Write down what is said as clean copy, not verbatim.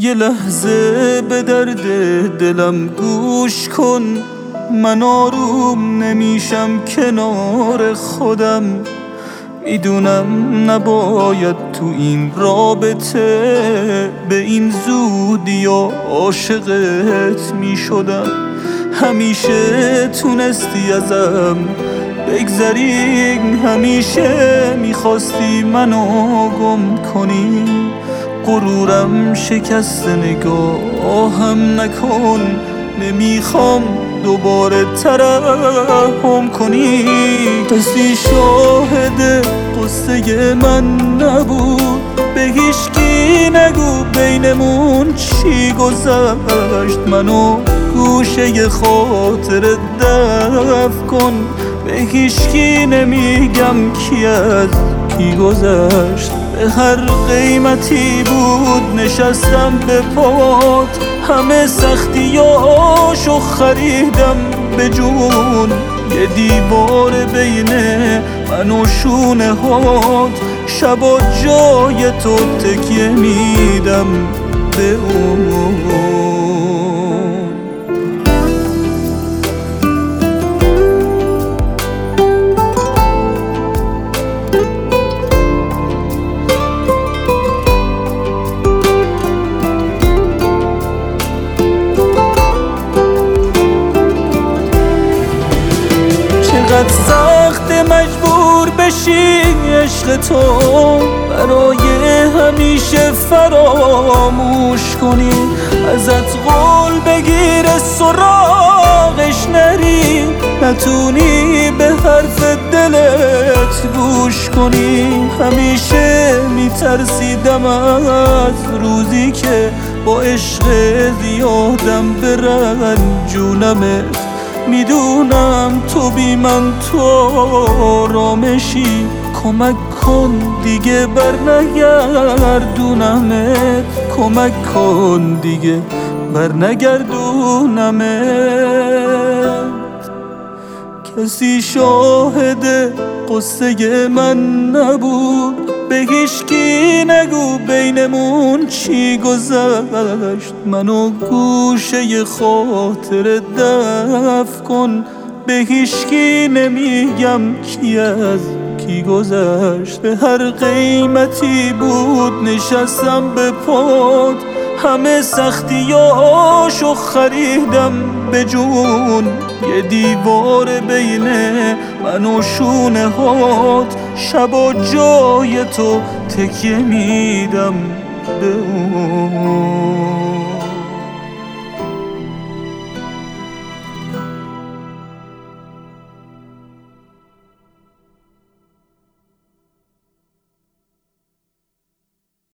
یه لحظه به درد دلم گوش کن، من آروم نمیشم کنار خودم. میدونم نباید تو این رابطه به این زودی و عاشقت میشدم. همیشه تونستی ازم بگذری، همیشه میخواستی منو گم کنی. غرورم شکست نگاهم نکن، نمیخوام دوباره ترحم کنی. کسی شاهد قصه من نبود، به هیچکی نگو بینمون چی گذشت. منو گوشه خاطر دفن کن، به هیچکی نمیگم کی از کی گذشت. به هر قیمتی بود نشستم به پات، همه سختیاشو خریدم به جون. یه دیوار بین من و شونه هات، شبا جای تو تکیه میدم به اون. چقدر سخت مجبور بشی عشق تو، برای همیشه فراموش کنی. ازت قول بگیر سراغش نری، نتونی به حرف دلت گوش کنی. همیشه میترسیدم از روزی که با عشق زیادم برنجونمت. میدونم تو بی من تو آرامشی، کمک کن دیگه برنگردونمت. کمک کن دیگه برنگردونمت. کسی شاهد قصه من نبود، به هیچکی نگو بینمون چی گذشت. منو گوشه خاطر دفن کن، به هیچکی نمیگم کی از کی گذشت. به هر قیمتی بود نشستم به پات، همه سختیاشو خریدم به جون. یه دیوار بین من و شونه هات، شبا جای تو تکیه میدم به اون.